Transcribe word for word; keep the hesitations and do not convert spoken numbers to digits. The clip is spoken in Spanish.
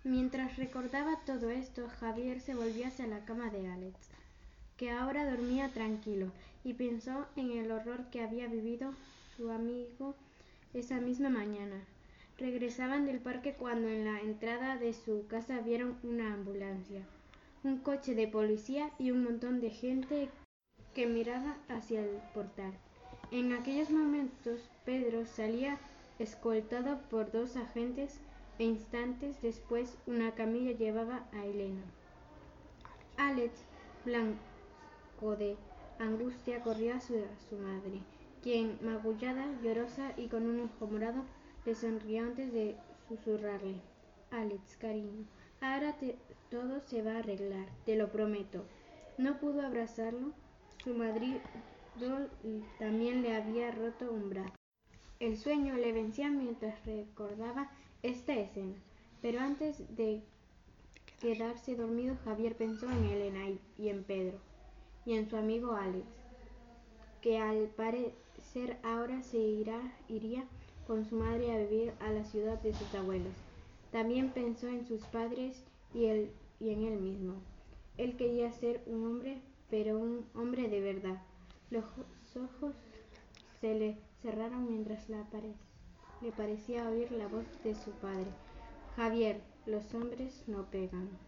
Mientras recordaba todo esto, Javier se volvió hacia la cama de Alex, que ahora dormía tranquilo, y pensó en el horror que había vivido su amigo esa misma mañana. Regresaban del parque cuando en la entrada de su casa vieron una ambulancia, un coche de policía y un montón de gente que miraba hacia el portal. En aquellos momentos, Pedro salía escoltado por dos agentes e instantes después una camilla llevaba a Elena. Alex, blanco de angustia, corrió a su, a su madre, quien, magullada, llorosa y con un ojo morado, le sonrió antes de susurrarle: «Alex, cariño, ahora te, todo se va a arreglar, te lo prometo». No pudo abrazarlo. Su marido también le había roto un brazo. El sueño le vencía mientras recordaba esta escena, pero antes de quedarse dormido, Javier pensó en Elena y en Pedro, y en su amigo Alex, que al parecer ahora se irá, iría con su madre a vivir a la ciudad de sus abuelos. También pensó en sus padres y, él, y en él mismo. Él quería ser un hombre, pero un hombre de verdad. Los ojos se le cerraron mientras la pare le parecía oír la voz de su padre: «Javier, los hombres no pegan».